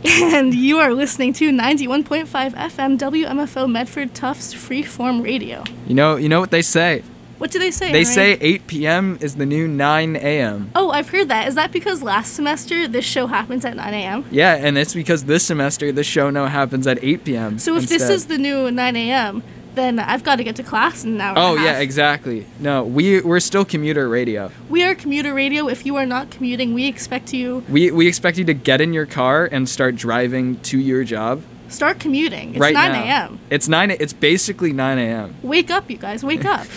And you are listening to 91.5 FM WMFO Medford Tufts Freeform Radio. You know what they say. What do they say, They Henry? say 8 p.m. is the new 9 a.m. Oh, I've heard that. Is that because last semester this show happens at 9 a.m.? Yeah, and it's because this semester this show now happens at 8 p.m. So if instead. this is the new 9 a.m., then I've got to get to class in an hour Oh, and a half. yeah, exactly. No, we're still commuter radio. We are commuter radio. If you are not commuting, we expect you... We expect you to get in your car and start driving to your job. Start commuting. It's right 9 now. a.m. It's basically 9 a.m. Wake up, you guys. Wake up.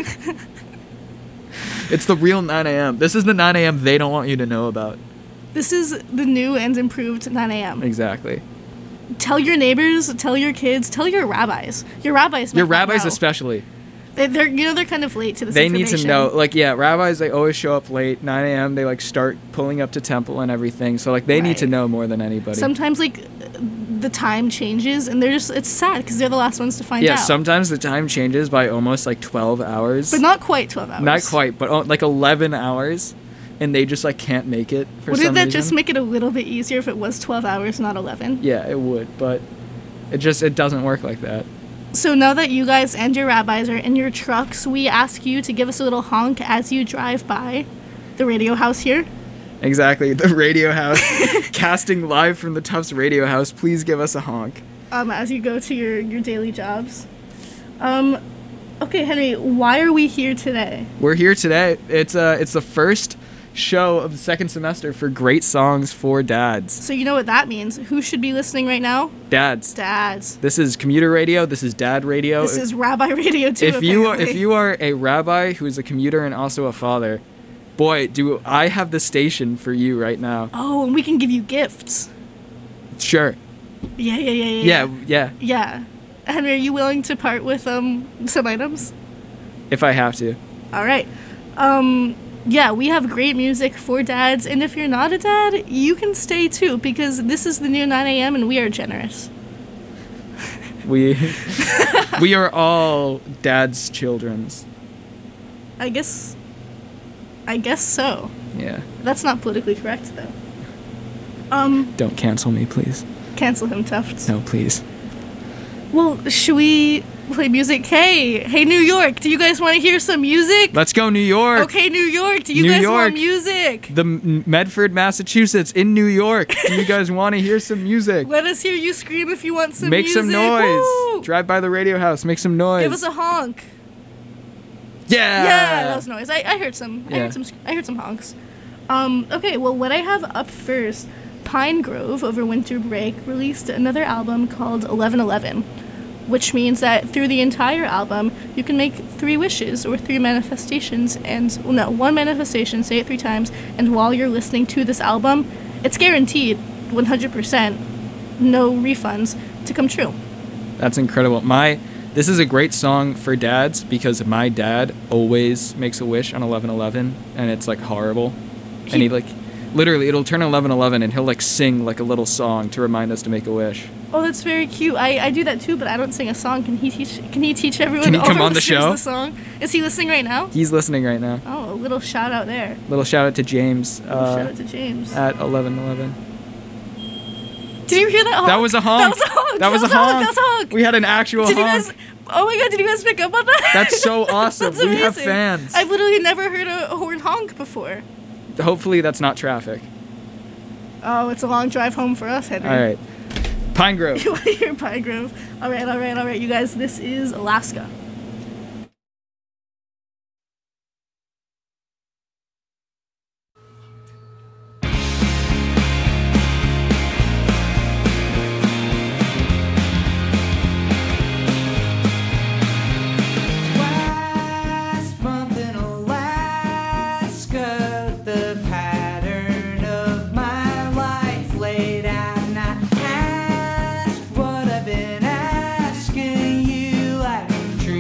It's the real 9 a.m. This is the 9 a.m. they don't want you to know about. This is the new and improved 9 a.m. Exactly. Tell your neighbors, tell your kids, tell your rabbis. Your rabbis might Your not rabbis know. especially. They're kind of late to this They need to information. know. Like, yeah, rabbis, they always show up late. 9 a.m. They, like, start pulling up to temple and everything. So, like, they need to Right. know more than anybody. Sometimes, like, the time changes, and it's sad because they're the last ones to find Yeah, out. sometimes the time changes by almost, like, 12 hours. But not quite 12 hours. Not quite, but like 11 hours. And they just, like, can't make it for some Wouldn't that reason. just make it a little bit easier if it was 12 hours, not 11? Yeah, it would, but it doesn't work like that. So now that you guys and your rabbis are in your trucks, we ask you to give us a little honk as you drive by the radio house here. Exactly, the radio house. Casting live from the Tufts radio house. Please give us a honk. As you go to your daily jobs. Okay, Henry, why are we here today? We're here today. It's the first show of the second semester for Great Songs for Dads. So you know what that means. Who should be listening right now? Dads. Dads. This is commuter radio. This is dad radio. This is rabbi radio too. If you apparently. are a rabbi who is a commuter and also a father, boy, do I have the station for you right now. Oh, and we can give you gifts. Sure. Yeah. Yeah. Henry, are you willing to part with some items? If I have to. All right. Yeah, we have great music for dads, and if you're not a dad, you can stay too, because this is the new 9 a.m. and we are generous. We are all dad's children's. I guess so. Yeah. That's not politically correct, though. Don't cancel me, please. Cancel him, Tufts. No, please. Well, should we play music? Hey, New York, do you guys want to hear some music? Let's go, New York. Okay, New York, do you New guys York. want music? The Medford, Massachusetts, in New York. Do you guys want to hear some music? Let us hear you scream if you want some Make music. some noise. Woo! Drive by the radio house. Make some noise. Give us a honk. Yeah. Yeah, that was noise. I heard some. Yeah. I heard some honks. Okay, well, what I have up first, Pine Grove over winter break released another album called 1111, which means that through the entire album you can make 3 wishes or 3 manifestations, and one manifestation, say it 3 times, and while you're listening to this album, it's guaranteed 100%, no refunds, to come true. That's incredible. This is a great song for dads because my dad always makes a wish on 11/11, and it's like horrible. And he like literally it'll turn 11/11 and he'll like sing like a little song to remind us to make a wish. Oh, that's very cute. I do that too, but I don't sing a song. Can he teach everyone? Can he all come our on the listeners show? The song? Is he listening right now? He's listening right now. Oh, a little shout out there. Little shout out to James Shout out to James. at 11/11. Did you hear that honk? That was a honk. That was a honk. That was a honk. We had an actual Did you honk. guys? Oh my god! Did you guys pick up on that? That's so awesome. That's We have amazing. fans. I've literally never heard a horn honk before. Hopefully that's not traffic. Oh, it's a long drive home for us, Henry. All right. Pine Grove. You want to hear Pine Grove? All right, you guys. This is Alaska. Last month in Alaska, the pattern of my life laid out, and I asked what I've been asking you, like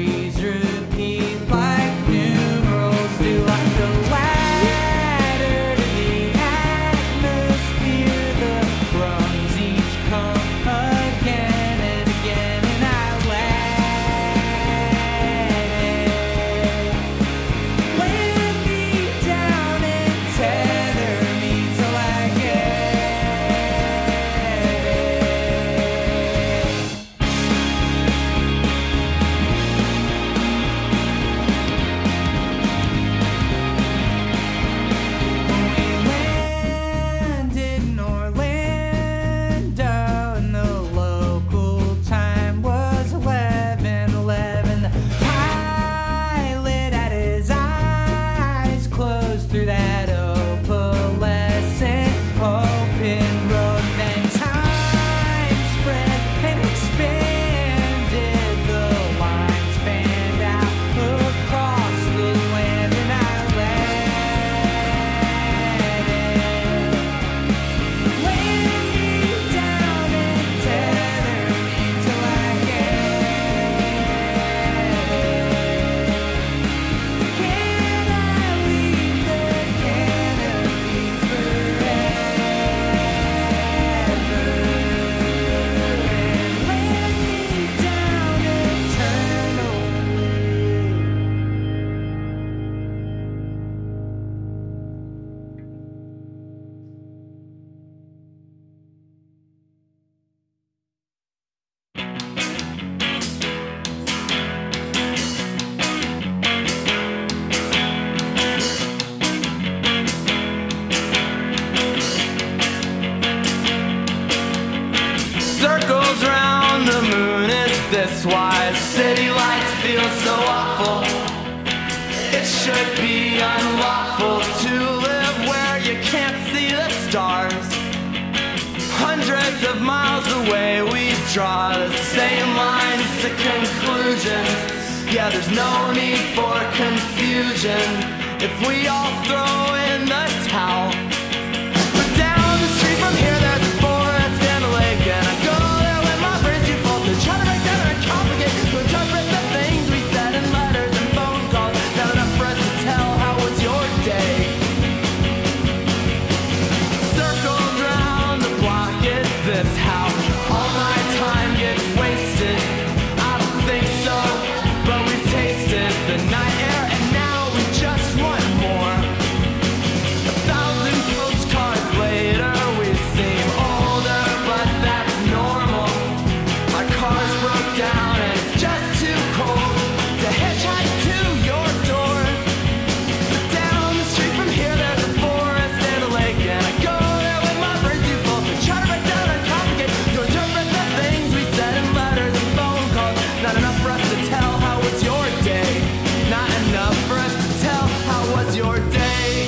way we draw the same lines to conclusions. Yeah, there's no need for confusion if we all throw in the towel. But down the street from here there's a forest and a lake, and I go there when my brain's too full to try to break down and complicate, to interpret the things we said in letters and phone calls. Not enough for us to tell how was your day. Circles round the block, is this how all my time gets wasted? I don't think so, but we've tasted the night air and now we just want more. 1,000 postcards later, we seem older, but that's normal. My car's broke down and it's just too cold to hitchhike to your door. But down the street from here there's a forest and a lake, and I go there with my brain too full to try to break down and complicate, to interpret the things we said in letters and phone calls. Not enough for us to tell how was your day. Not enough for us to tell how was your day.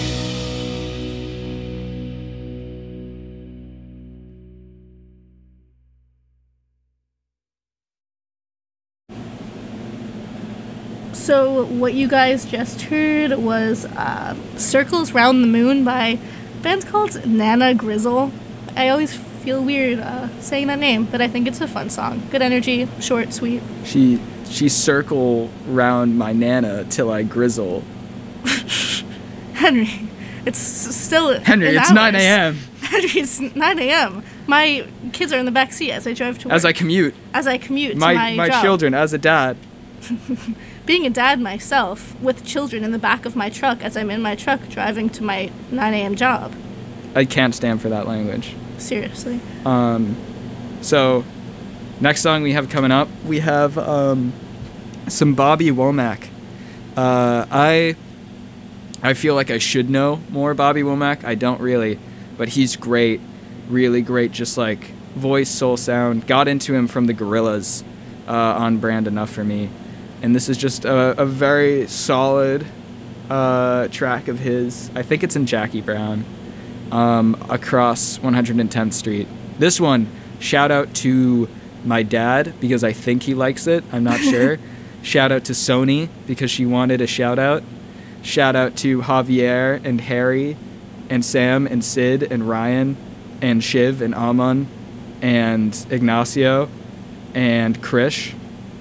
So what you guys just heard was Circles Round the Moon by a band called Nana Grizzle. I always feel weird saying that name, but I think it's a fun song. Good energy, short, sweet. She circle round my nana till I grizzle. Henry, it's still Henry, in it's hours. 9 a.m. Henry, it's 9 a.m. My kids are in the back seat as I drive to work. As I commute. To my job. Children, as a dad. Being a dad myself, with children in the back of my truck as I'm in my truck driving to my 9 a.m. job. I can't stand for that language. Seriously. So, next song we have coming up, we have some Bobby Womack. I feel like I should know more Bobby Womack. I don't really, but he's great, really great, just like voice, soul sound. Got into him from the Gorillaz, on brand enough for me. And this is just a very solid track of his. I think it's in Jackie Brown, across 110th Street. This one, shout out to my dad because I think he likes it. I'm not sure. Shout out to Sony because she wanted a shout out. Shout out to Javier and Harry and Sam and Sid and Ryan and Shiv and Aman and Ignacio and Krish.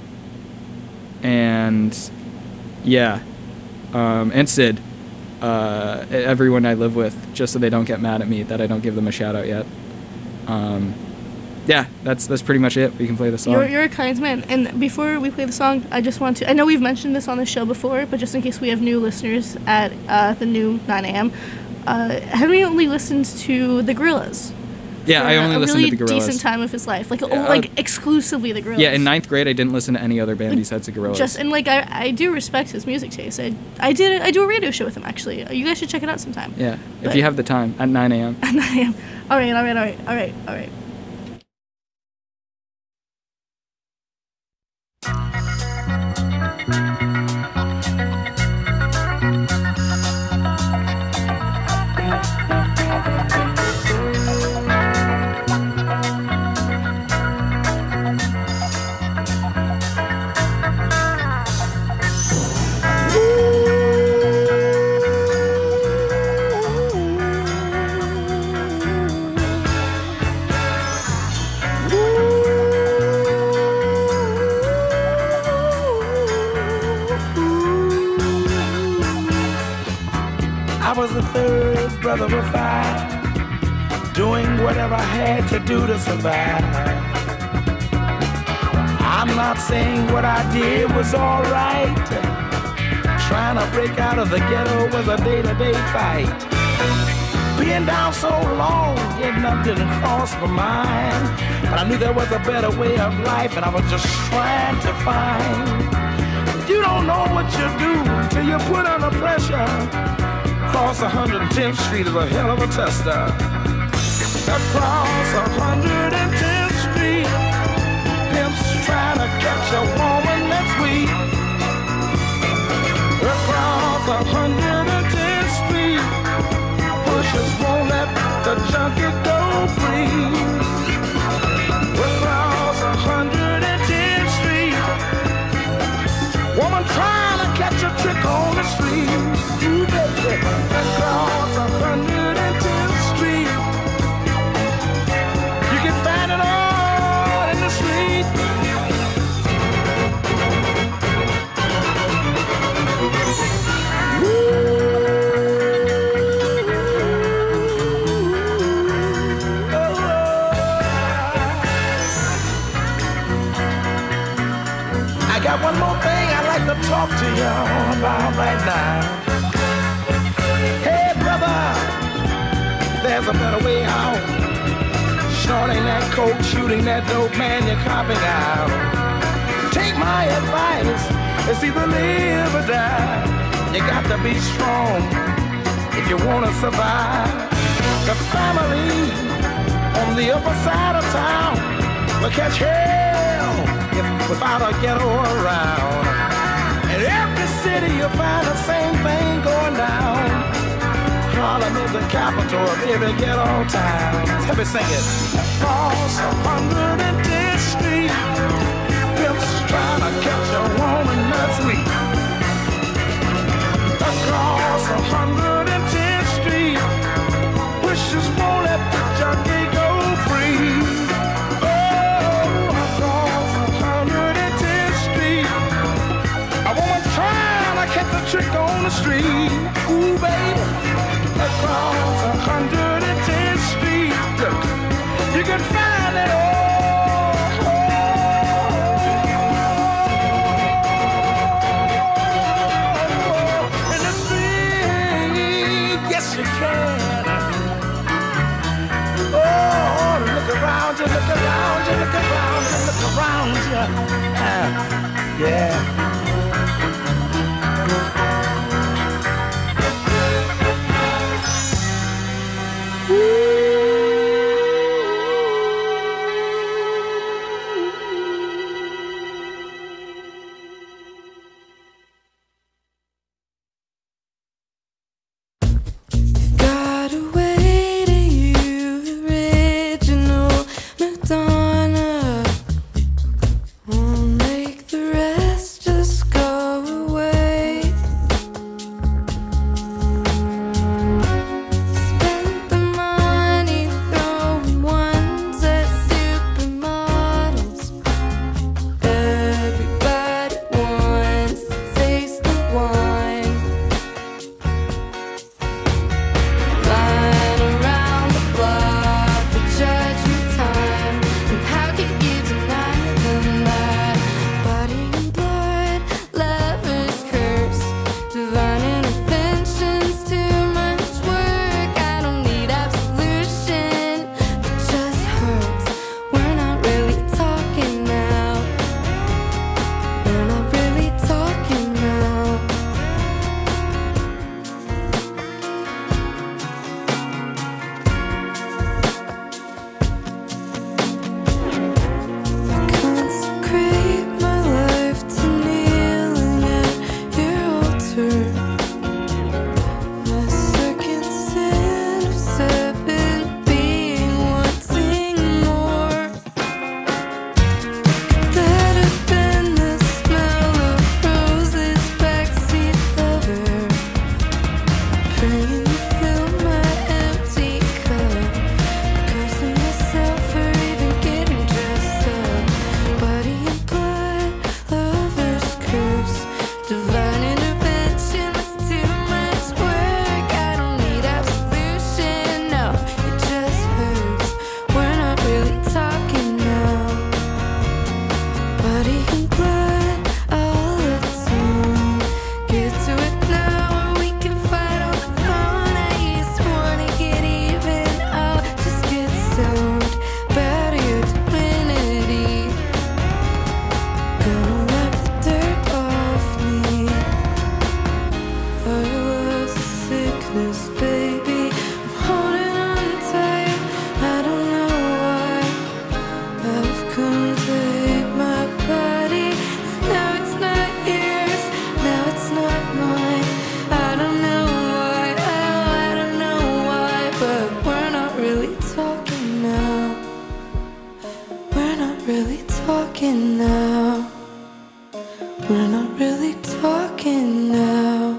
And yeah, and Sid, everyone I live with, just so they don't get mad at me that I don't give them a shout out yet. Yeah, that's pretty much it. We can play the song. You're a kind man. And before we play the song, I just want to, I know we've mentioned this on the show before, but just in case we have new listeners at the new 9 a.m., Henry only listens to the Gorillaz. Yeah, I only listen to the Gorillaz. A really decent time of his life, like exclusively the Gorillaz. Yeah, in 9th grade, I didn't listen to any other band besides the Gorillaz. I do respect his music taste. I do a radio show with him actually. You guys should check it out sometime. Yeah, if you have the time at 9 a.m. At 9 a.m. All right. I was the third brother of five, doing whatever I had to do to survive. I'm not saying what I did was alright. Trying to break out of the ghetto was a day-to-day fight. Being down so long, getting up didn't cross my mind. But I knew there was a better way of life, and I was just trying to find. You don't know what you do till you put under pressure. Across 110th Street is a hell of a tester. Across 110th Street, pimps trying to catch a woman that's weak. Across 110th Street, pushers won't let the junkie go free. talk to you about right now. Hey, brother, there's a better way out. Snorting that coke, shooting that dope, man, you're copping out. Take my advice, it's either live or die. You got to be strong if you want to survive. The family on the upper side of town will catch hell without a ghetto around. In every city you'll find the same thing going down. Harlem is the capital of every ghetto town. Let me sing it. Across 110th Street, pimps trying to catch a woman that's weak. Across 110th Street, wishes won't let the junkie go free. Oh, across 110th Street, a woman trying to catch a trick on the street. Ooh, baby. Across 110th Street, you can find it all. In the street, yes you can. Oh, look around you, look around you, look around you, look around you. Yeah. Got away to you, original Madonna. Won't make the rest just go away. Spent the money throwing ones at supermodels. Everybody wants to taste the wine. Line around the block for judgment time. And how can you deny them that? Body and blood, lover's curse, divine interventions, too much work. I don't need absolution, it just hurts. We're not really talking now. We're not really talking now. Consecrate my life to kneeling at your altar. My second sin of seven being wanting more. Could that have been the smell of roses, backseat lover? Praying you fill my empty cup. Cursing myself for even getting dressed up. Body and blood, lover's curse, divine intervention was too much work. I don't need absolution, no, it just hurts. We're not really talking now. Body and blood, all atone. Get to it now, or we can fight on the phone. I just wanna get even, I'll just get stoned. Better your divinity, gonna wipe the dirt off me. I lost the sickness, baby, I'm holding on tight. I don't know why I've come to hate my body. Now it's not yours, now it's not mine. I don't know why, oh, I don't know why. But we're not really talking now. We're not really talking now. We're not really talking now.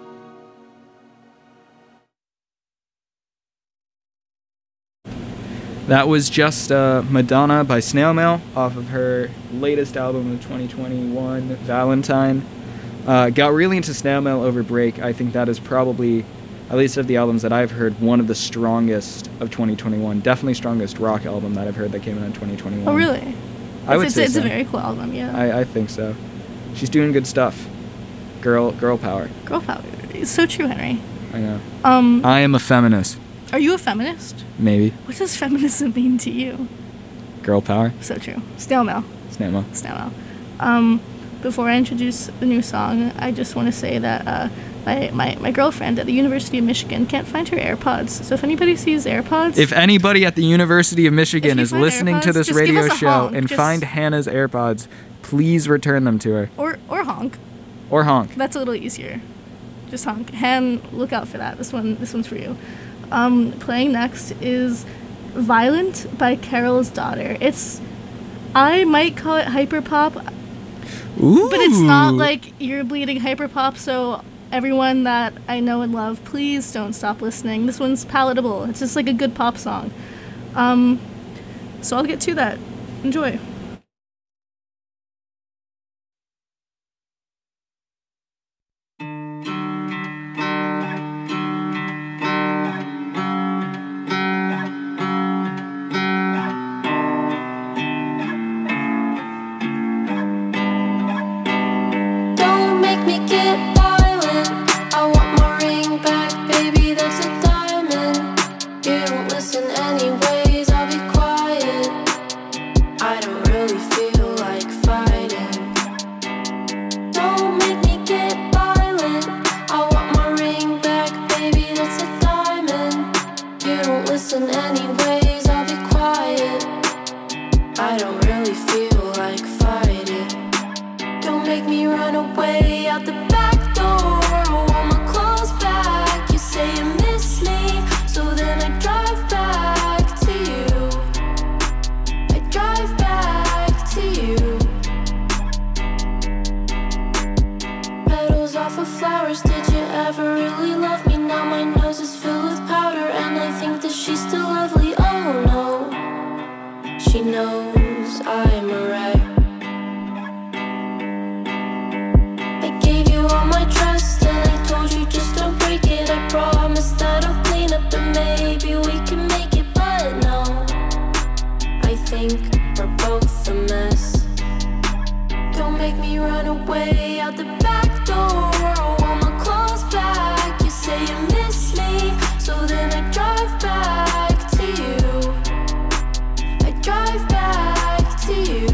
That was just Madonna by Snail Mail off of her latest album of 2021, Valentine. Got really into Snail Mail over break. I think that is probably, at least of the albums that I've heard, one of the strongest of 2021. Definitely strongest rock album that I've heard that came out in 2021. Oh, really? I would it's say it's so. a very cool album, yeah. I think so. She's doing good stuff. Girl power. Girl power. It's so true, Henry. I know. Um, I am a feminist. are you a feminist? Maybe. What does feminism mean to you? Girl power. So true. Snail mail. Snail mail. Snail mail. Before I introduce the new song, I just want to say that my girlfriend at the University of Michigan can't find her AirPods. So if anybody sees AirPods, If anybody at the University of Michigan you is find listening to AirPods, this just give radio us a show honk, and just- find Hannah's AirPods, please return them to her. or honk, Or honk. that's a little easier. Just honk. Han, look out for that. This one's for you. Playing next is "Violent" by Carol's Daughter. I might call it hyperpop, Ooh. but it's not like ear bleeding hyperpop. So everyone that I know and love, please don't stop listening. This one's palatable. It's just like a good pop song. So I'll get to that. Enjoy. Don't make me get violent. I want my ring back, baby, that's a diamond. You don't listen anyways, I'll be quiet. I don't really feel like fighting. Don't make me get violent. I want my ring back, baby, that's a diamond. You don't listen anyways, I'll be quiet. I don't really feel like fighting. Don't make me run away out the back door. I want my clothes back. You say you miss me, so then I drive back to you. I drive back to you. Petals off of flowers. Did you ever really love me? Now my nose is filled with powder, and I think that she's still lovely. Oh no, she knows I'm a wreck. I gave you all my trust and I told you just don't break it. I promise that I'll clean up and maybe we can make it, but no, I think we're both a mess. Don't make me run away out the back door. I want my clothes back. You say you miss me, so then I drive back to you. I drive back to you.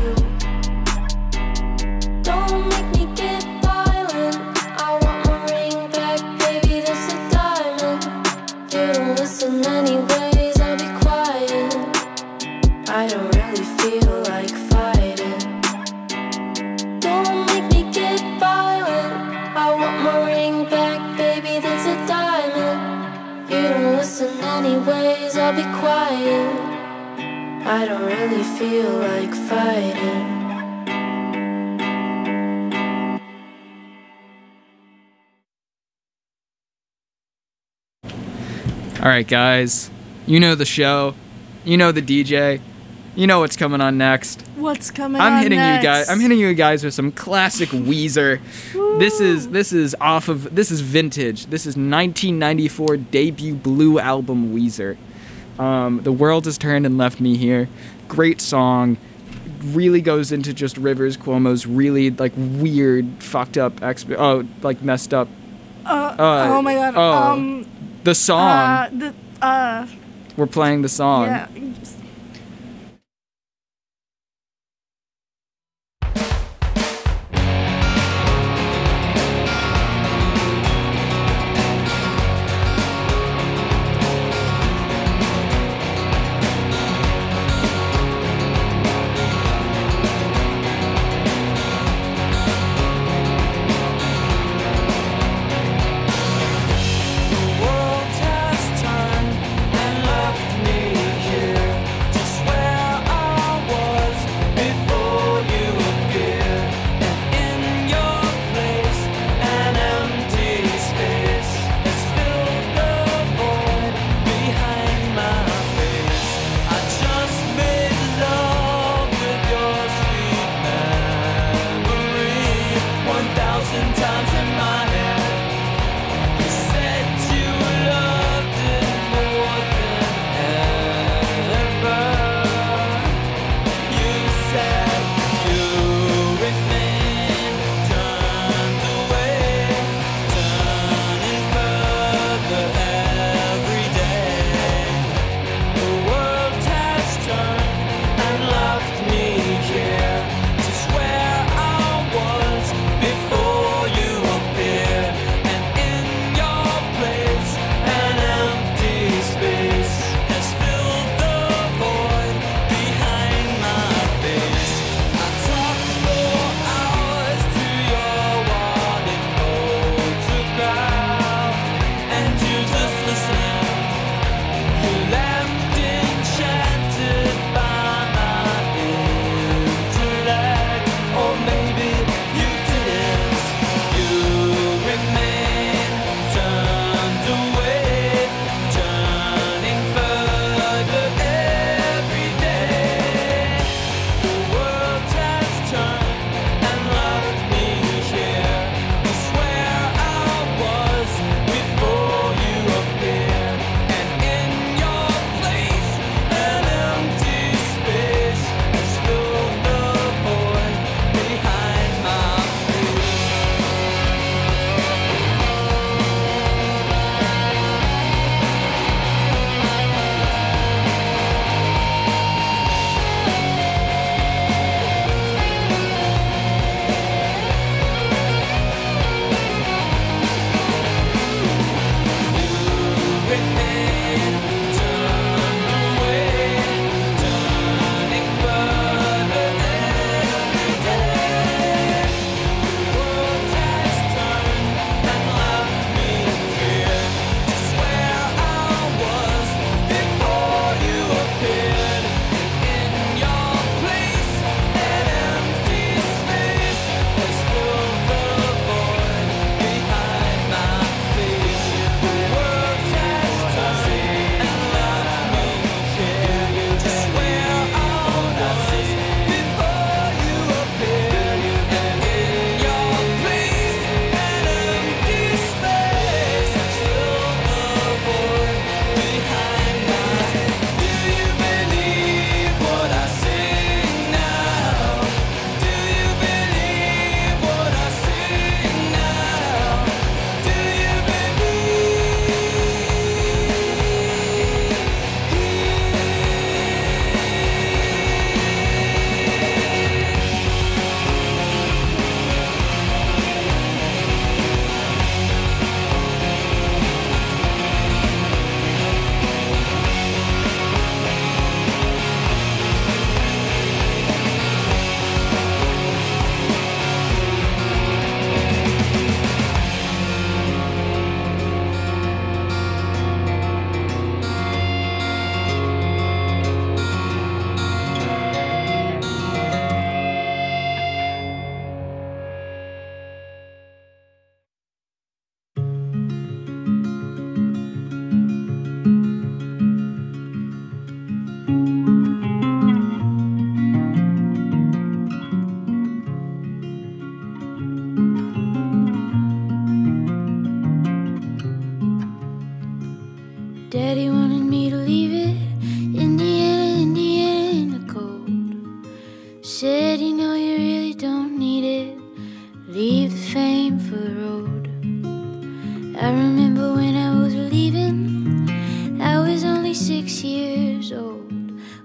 Don't make me get violent. I want my ring back, baby, that's a diamond. You don't listen anyways, I'll be quiet. I don't really feel like fighting. Don't make me get violent. I want my ring back, baby, that's a diamond. You don't listen anyways, I'll be quiet. I don't really feel like fighting. All right, guys. You know the show. You know the DJ. You know what's coming on next. What's coming I'm on hitting next? you guys. I'm hitting you guys with some classic Weezer. This is vintage. This is 1994 debut Blue album Weezer. The World Has Turned and Left Me Here. Great song. Really goes into just Rivers Cuomo's really like weird, fucked up, messed up. Oh my god. The song. We're playing the song. Yeah. The world has turned and left me here.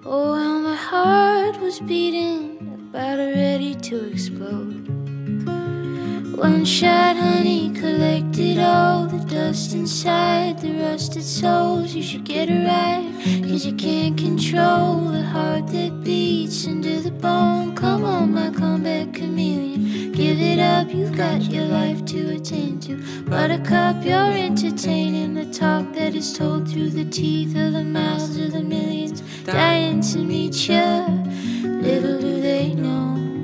Oh, how my heart was beating, about ready to explode. One shot, honey, collected all the dust inside the rusted souls. You should get it right, 'cause you can't control the heart that beats into the bone. Come on, my comeback chameleon, give it up, you've got your life to attend to. Buttercup, you're entertaining the talk that is told through the teeth of the mouths of the millions dying to meet ya. Little do they know.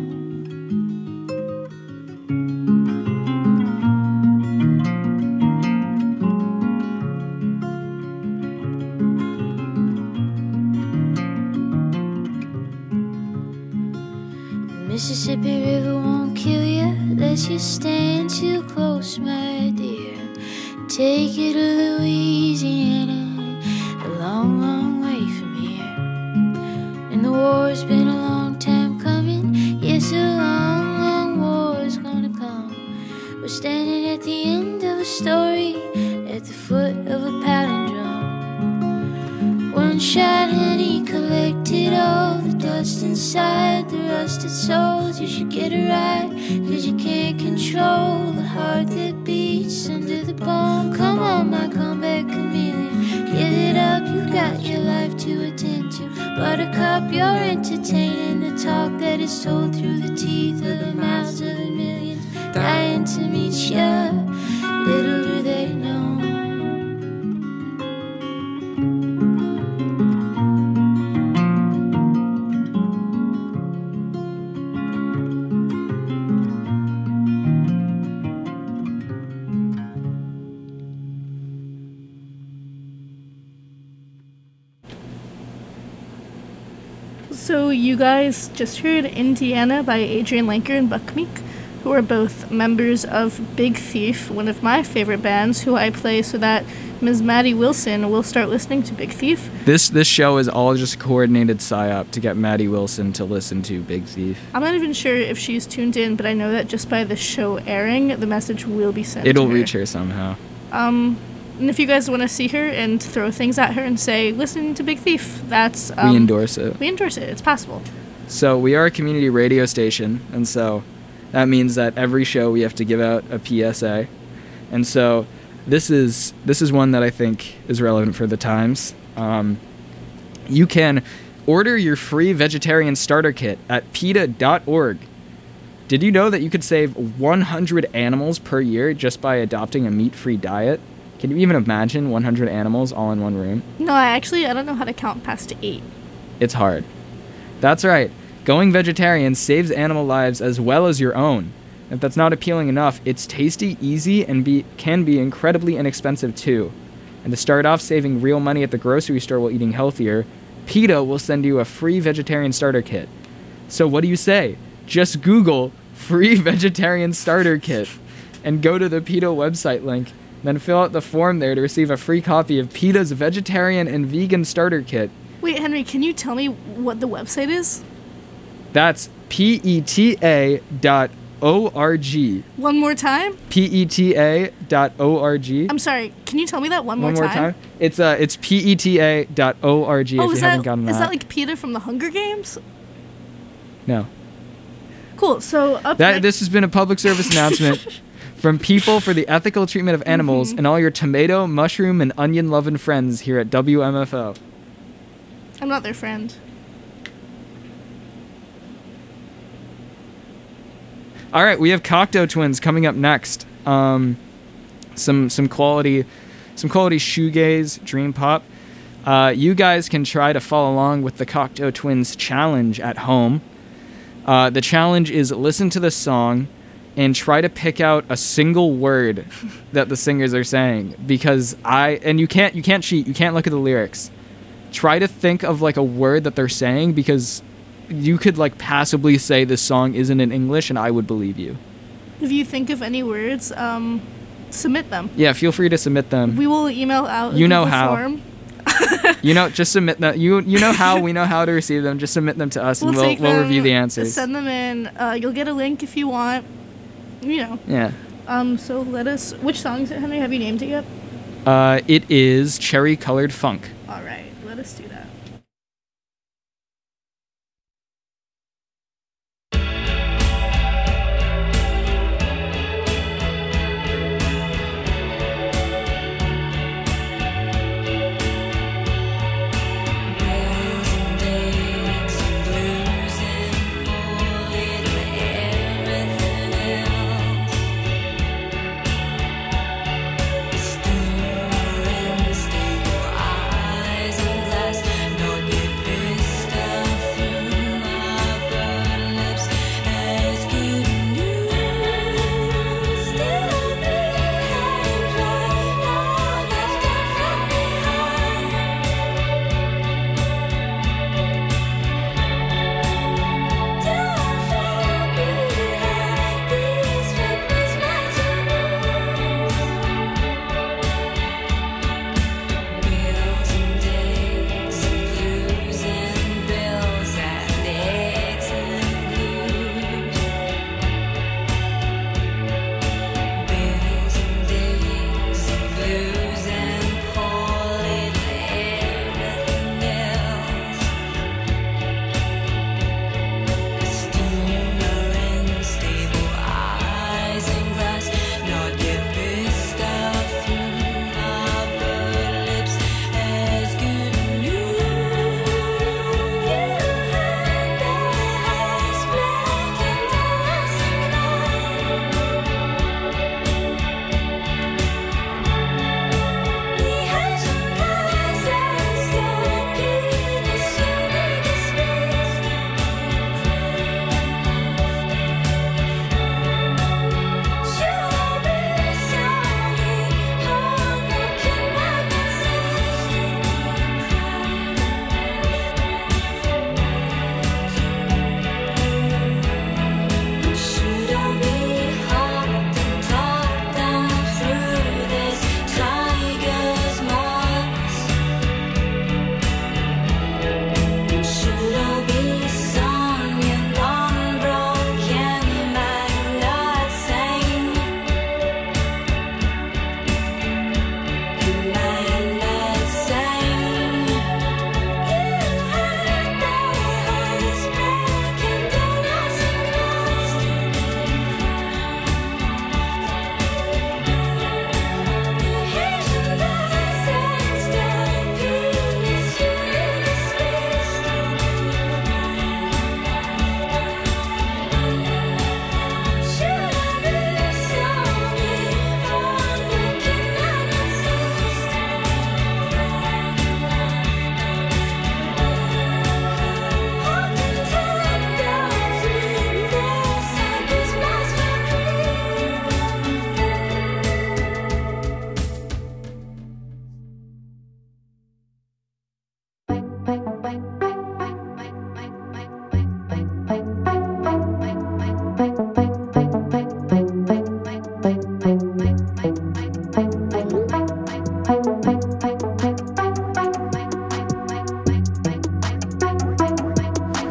Mississippi River won't kill you unless you stand too close, my dear. Take you to Louisiana, a long, long way from here. And the war's been a long time coming. Yes, a long, long war's gonna come. We're standing at the end of a story, at the foot of a palindrome. One shot, honey, collected all the dust inside the rusted souls. You should get it right, 'cause you can't control the heart that beats under the bone. Come on, my comeback chameleon, give it up, you've got your life to attend to. Buttercup, you're entertaining the talk that is told through the teeth of the mouths of the millions dying to meet ya. Little do they know. So you guys just heard Indiana by Adrian Lenker and Buckmeek, who are both members of Big Thief, one of my favorite bands, who I play so that Ms. Maddie Wilson will start listening to Big Thief. This show is all just coordinated psyop to get Maddie Wilson to listen to Big Thief. I'm not even sure if she's tuned in, but I know that just by the show airing, the message will be sent It'll to her. reach her somehow. And if you guys want to see her and throw things at her and say, listen to Big Thief, that's... We endorse it. We endorse it. It's possible. So we are a community radio station, and so that means that every show we have to give out a PSA. And so this is one that I think is relevant for the times. You can order your free vegetarian starter kit at PETA.org. Did you know that you could save 100 animals per year just by adopting a meat-free diet? Can you even imagine 100 animals all in one room? No, I don't know how to count past 8. It's hard. That's right. Going vegetarian saves animal lives as well as your own. If that's not appealing enough, it's tasty, easy, and can be incredibly inexpensive too. And to start off saving real money at the grocery store while eating healthier, PETA will send you a free vegetarian starter kit. So what do you say? Just Google free vegetarian starter kit and go to the PETA website link. Then fill out the form there to receive a free copy of PETA's vegetarian and vegan starter kit. Wait, Henry, can you tell me what the website is? That's PETA.org. One more time? PETA.org. I'm sorry, can you tell me that one more time? It's PETA.org if you haven't gotten that. Is that like PETA from the Hunger Games? No. Cool, so This has been a public service announcement from People for the Ethical Treatment of Animals and all your tomato, mushroom, and onion-loving friends here at WMFO. I'm not their friend. All right, we have Cocteau Twins coming up next. Some quality shoegaze, dream pop. You guys can try to follow along with the Cocteau Twins challenge at home. The challenge is listen to the song and try to pick out a single word that the singers are saying, because you can't cheat, you can't look at the lyrics. Try to think of like a word that they're saying, because you could like passably say this song isn't in English and I would believe you. If you think of any words, submit them. Yeah, feel free to submit them. We will email out a You know Google how. form. Just submit them. You know how, we know how to receive them. Just submit them to us and take we'll them, review the answers. Send them in. You'll get a link if you want. Yeah. So which song is it, Henry? Have you named it yet? It is Cherry Colored Funk. All right, let us do that.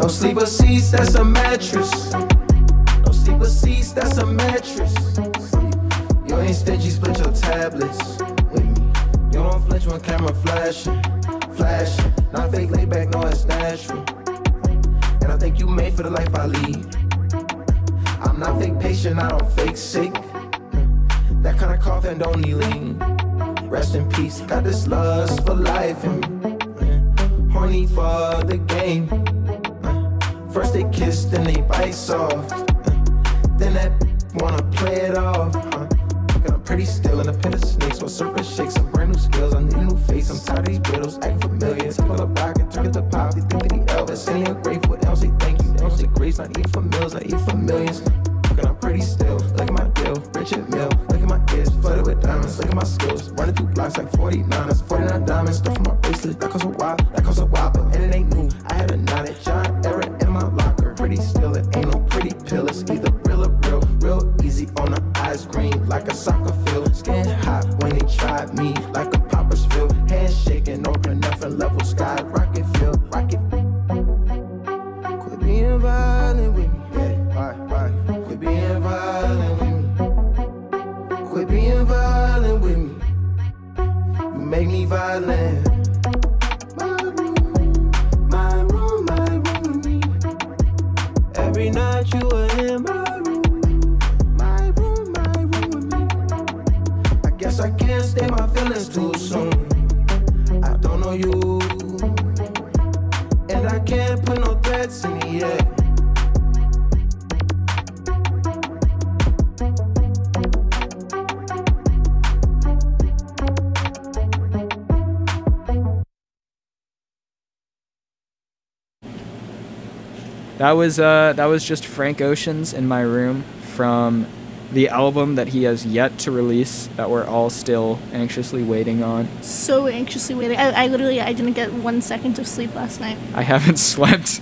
No sleeper seats, that's a mattress. No sleeper seats, that's a mattress. You ain't stingy, split your tablets with me. You don't flinch when camera flashing. Not fake, laid back, no, it's natural. And I think you made for the life I lead. I'm not fake patient, I don't fake sick. That kind of coughing don't need lean. Rest in peace, got this lust for life in me. Horny for the game. First they kiss, then they bite soft. Then that wanna play it off. I'm pretty still in a pen of snakes. While serpent shakes, some brand new skills. I need a new face, I'm tired of these riddles. Acting familiar, pull up rock and turn it to pop. They think that he Elvis, and he ungrateful. They don't say thank you, they don't say grace. Not eat for meals, I eat for millions. I'm pretty still, look at my deal, Richard Mill. Look at my ears, flooded with diamonds. Look at my skills, running through blocks like 49ers. 49 diamonds, stuff from my bracelet. That costs a while, but and it ain't new. I had a knot at John Era in my locker. Pretty still, it ain't no pretty pill. It's either real or real easy on the eyes green like a soccer field. Skin hot when they tried me like a popper's field. Hands shaking over nothing level sky. Rocket field, rocket. Quit being violent with me. Quit being violent with me. Quit being violent with me. You make me violent. My room with me. Every night you were in my room. My room with me. I guess I can't stay my feelings too soon. I don't know you, and I can't put no threats in the air. That was just Frank Ocean's In My Room from the album that he has yet to release that we're all still anxiously waiting on. So anxiously waiting. I literally didn't get 1 second of sleep last night. I haven't slept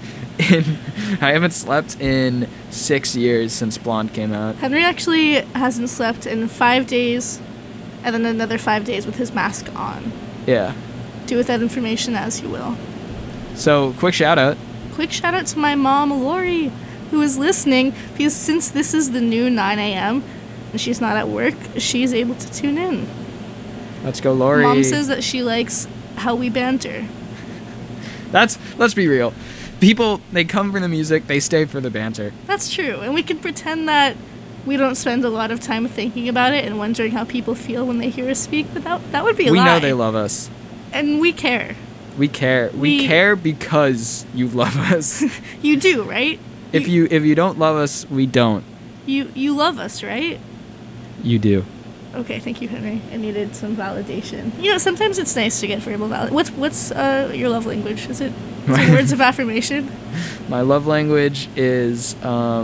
in 6 years since Blonde came out. Henry actually hasn't slept in 5 days, and then another 5 days with his mask on. Yeah. Do with that information as you will. So, quick shout out. Quick shout out to my mom, Lori, who is listening, because since this is the new 9 a.m. and she's not at work, she's able to tune in. Let's go, Lori. Mom says that she likes how we banter. Let's be real. People, they come for the music, they stay for the banter. That's true, and we can pretend that we don't spend a lot of time thinking about it and wondering how people feel when they hear us speak, but that would be a lie. We know they love us. And we care. We care. We care because you love us. You do, right? If you don't love us, we don't. You love us, right? You do. Okay, thank you, Henry. I needed some validation. You know, sometimes it's nice to get verbal validation. What's your love language? Is it words of affirmation? My love language is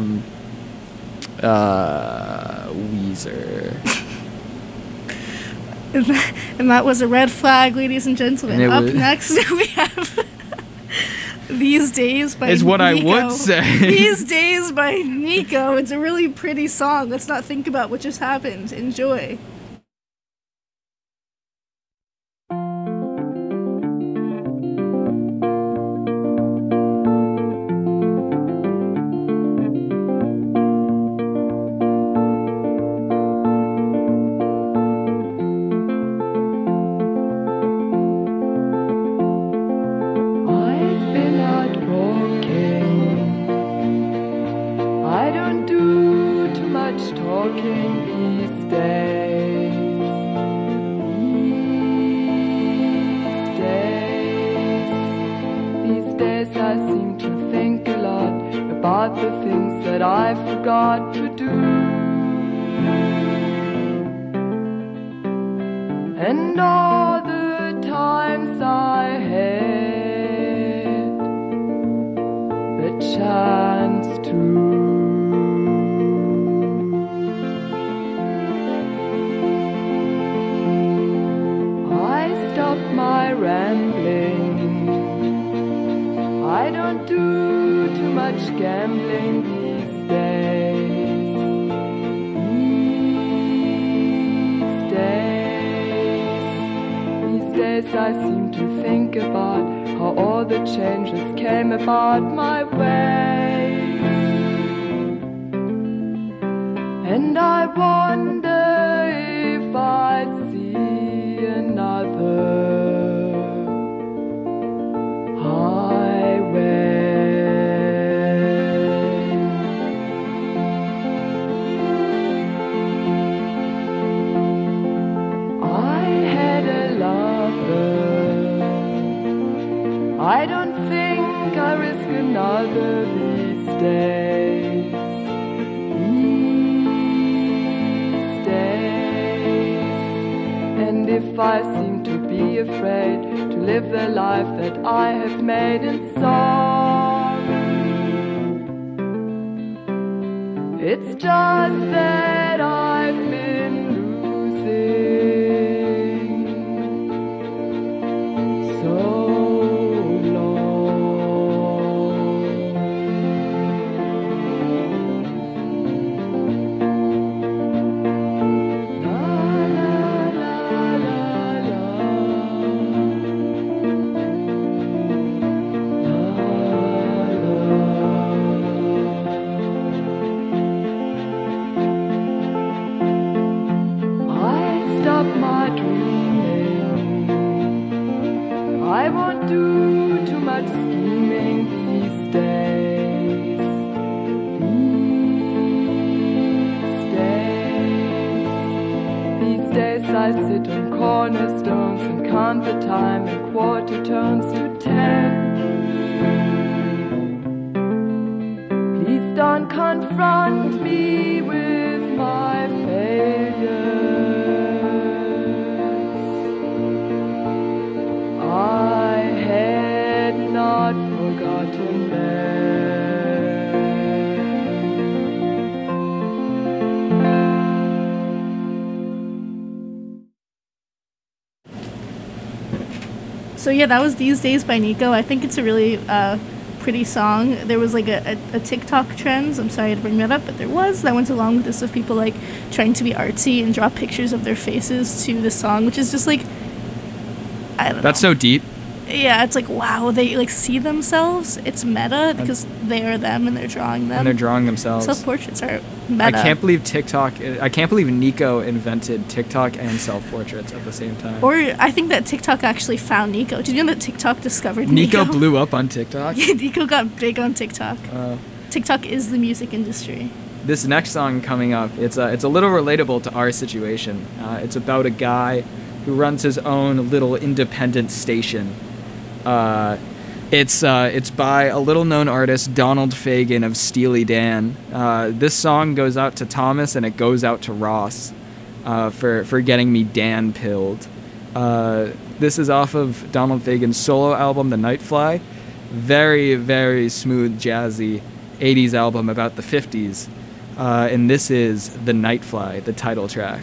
Weezer. And that was a red flag, ladies and gentlemen. Up next, we have These Days by Nico. Is what I would say. These Days by Nico. It's a really pretty song. Let's not think about what just happened. Enjoy. changes came about my way. And I wonder if I'd see another highway. I had a lover. I don't think I risk another these days. And if I seem to be afraid to live the life that I have made in song, it's just that I've been losing so long. La, la, la, la, la. I'd stop my dreaming. I won't do too much scheming these days. These days I sit on cornerstones and count the time in quarter turns to 10. Please don't confront me with my failures. I had not forgotten them. So yeah, that was These Days by Nico. I think it's a really pretty song. There was like a TikTok trend, I'm sorry to bring that up, but there was, that went along with this, of people like trying to be artsy and draw pictures of their faces to the song, which is just like, I don't know. That's so deep. Yeah, it's like, wow, they like see themselves. It's meta because they are them and they're drawing them. And they're drawing themselves. Self-portraits are meta. I can't believe I can't believe Nico invented TikTok and self-portraits at the same time. Or I think that TikTok actually found Nico. Did you know that TikTok discovered Nico Nico? blew up on TikTok. Yeah, Nico got big on TikTok. TikTok is the music industry. This next song coming up, it's a little relatable to our situation. It's about a guy who runs his own little independent station. It's by a little-known artist, Donald Fagen of Steely Dan. This song goes out to Thomas, and it goes out to Ross for getting me Dan-pilled. This is off of Donald Fagen's solo album, The Nightfly. Very, very smooth, jazzy 80s album about the 50s. And this is The Nightfly, the title track.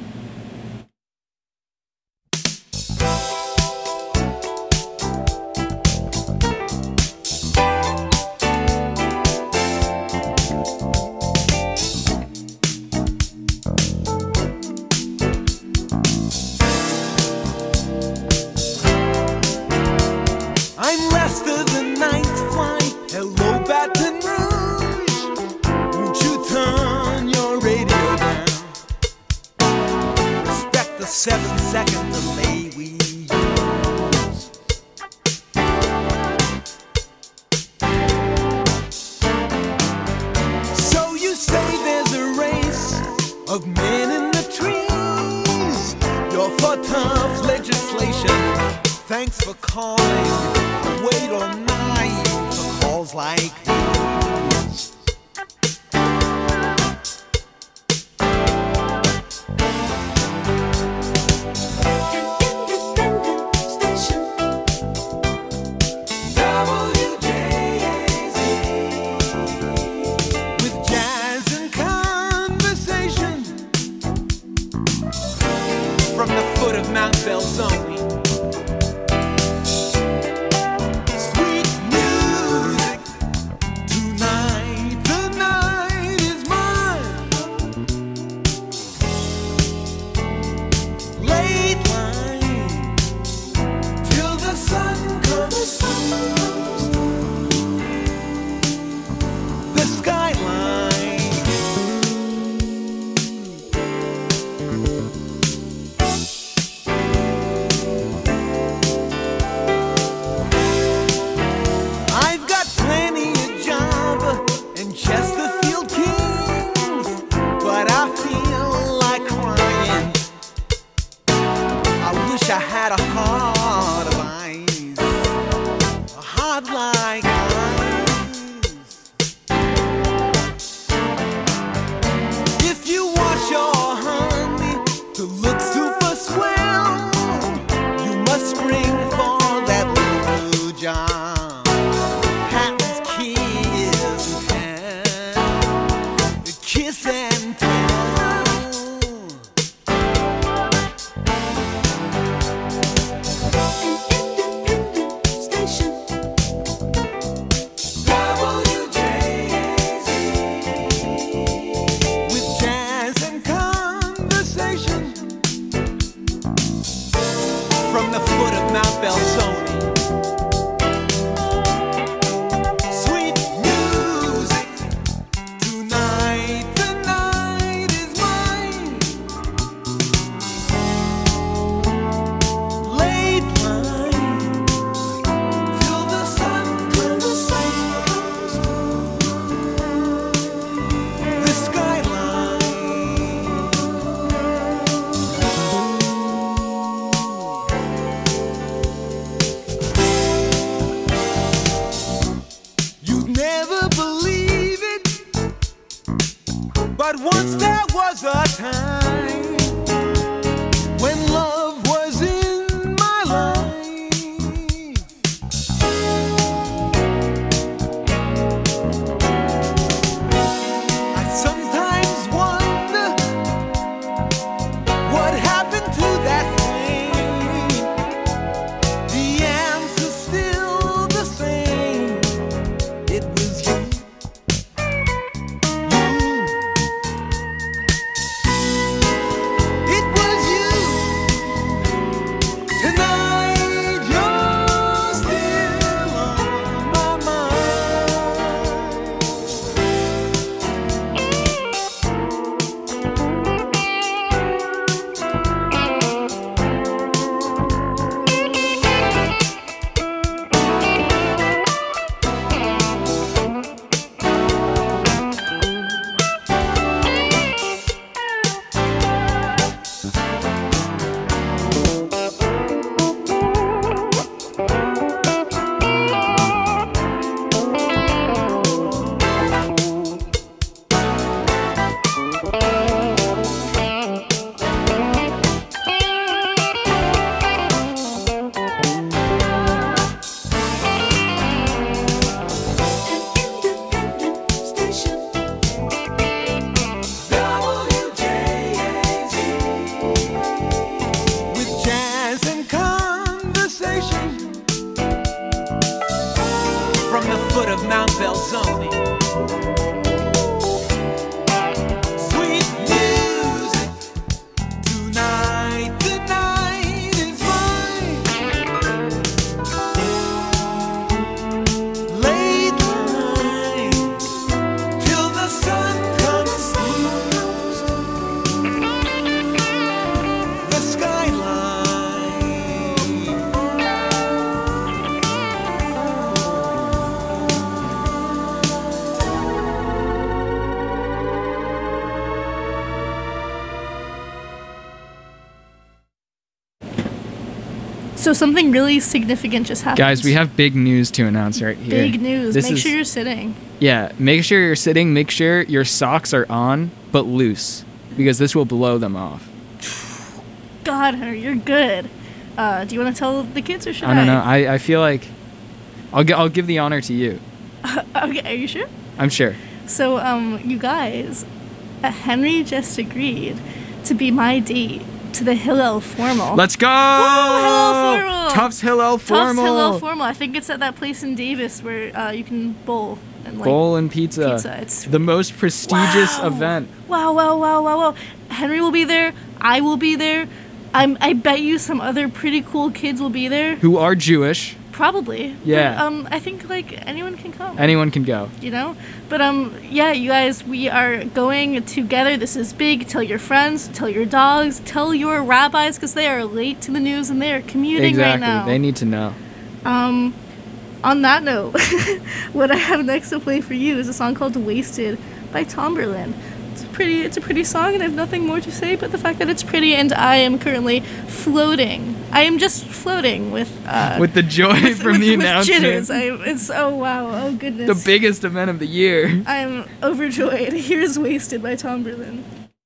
I'm Lester the Nightfly. Hello, Baton Rouge. Won't you turn your radio down? Respect the 7-second delay we use. So you say there's a race of men in the trees. You're for tough legislation. Thanks for calling. Wait all night for calls like these. WJAZ with jazz and conversation from the foot of Mount Belzoni. never believe it, but once there was a time when love was in my life. I sometimes wonder what happened to that thing. The answer's still the same. It was you. It was you. Tonight you're still on my mind. With jazz and conversation from the foot of Mount Belzoni. Sweet music tonight, the night is mine. Late night till the sun comes through the skyline. So something really significant just happened. Guys, we have big news to announce right here. big news. This Make is- sure you're sitting. Yeah, make sure you're sitting. Make sure your socks are on, but loose, because this will blow them off. God, Henry, you're good. Do you want to tell the kids or should I don't know. I feel like I'll give the honor to you. Okay, are you sure? I'm sure. So, you guys, Henry just agreed to be my date to the Hillel Formal. Let's go! Hillel Formal! Tufts Hillel Formal. Tufts Hillel Formal. I think it's at that place in Davis where you can bowl and like Bowl and pizza. pizza. It's the most prestigious Wow. event. Wow. Henry will be there. I will be there. I bet you some other pretty cool kids will be there. Who are Jewish. Probably. Yeah. But, I think like anyone can come. Anyone can go. You know? But yeah, you guys, we are going together. This is big. Tell your friends, tell your dogs, tell your rabbis because they are late to the news and they are commuting Exactly. right now. They need to know. On that note, what I have next to play for you is a song called Wasted by Tomberlin. It's a pretty song, and I have nothing more to say but the fact that it's pretty, and I am currently floating. I am just floating with With joy from the announcement. jitters. It's oh wow, oh goodness. The biggest event of the year. I'm overjoyed. Here's Wasted by Tomberlin.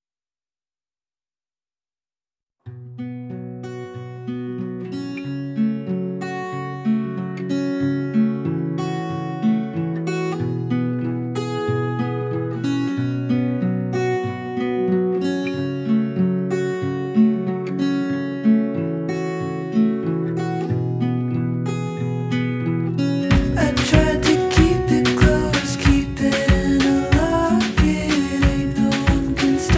I tried to keep it close, keep it in a locket. Ain't no one can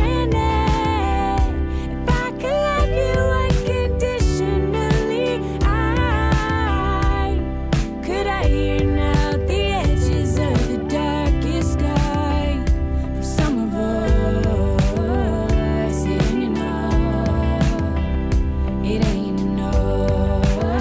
If I could love you unconditionally, could I iron out the edges of the darkest sky for some of us? It ain't enough. It ain't enough.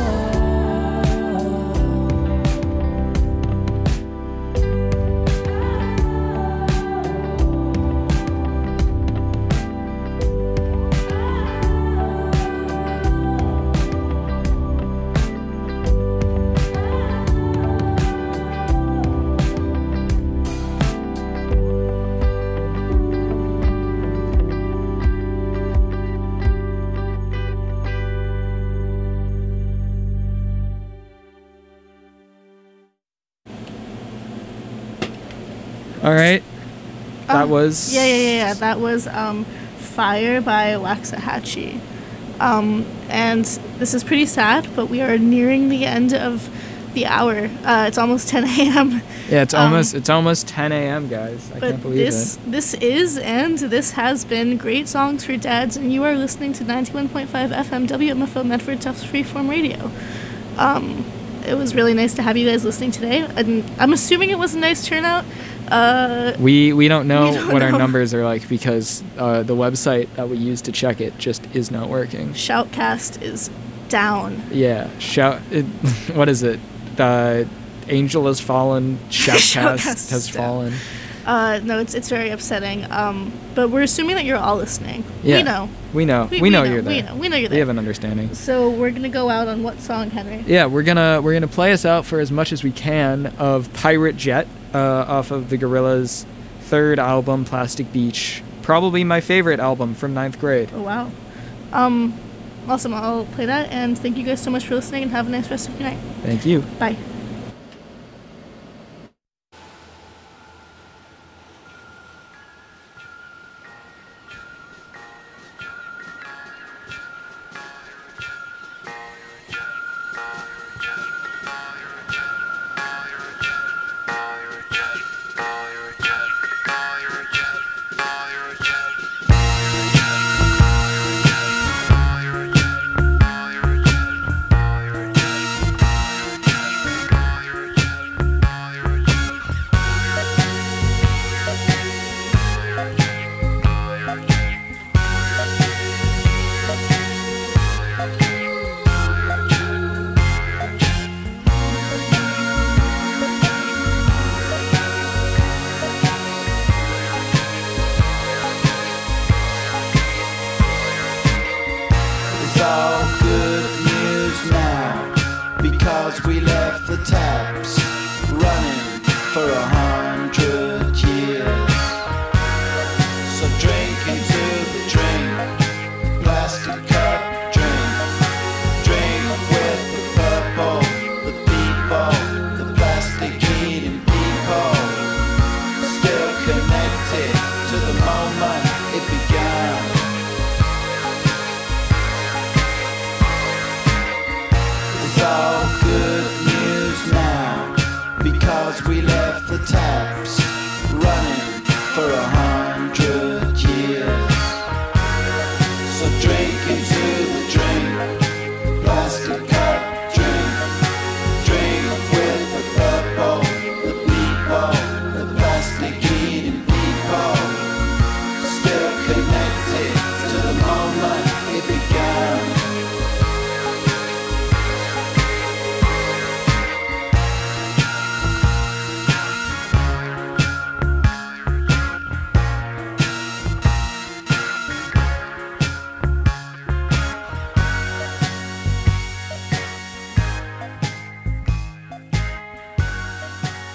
All right. That was. Yeah. That was Fire by Waxahachie. And this is pretty sad, but we are nearing the end of the hour. It's almost 10 a.m. Yeah, it's almost 10 a.m., guys. I can't believe it. This has been Great Songs for Dads, and you are listening to 91.5 FM WMFO Medford Tufts Freeform Radio. It was really nice to have you guys listening today, and I'm assuming it was a nice turnout. We don't know what our numbers are like because the website that we use to check it just is not working. Shoutcast is down. Yeah, what is it? Angel has fallen. Shoutcast has fallen. No, it's very upsetting. But we're assuming that you're all listening. Yeah, we know you're there. We know you're there. We have an understanding. So we're gonna go out on what song, Henry? Yeah, we're gonna play us out for as much as we can of Pirate Jet off of the Gorillaz' third album, Plastic Beach. Probably my favorite album from 9th grade. Oh wow. Awesome. I'll play that, and thank you guys so much for listening, and have a nice rest of your night. Thank you. Bye. We left the taps running for 100 years. So drink into the drink, plastic cup drink. Drink with the purple, the people, the plastic eating people. Still connected to the moment it began. It's all good news now, because we left the taps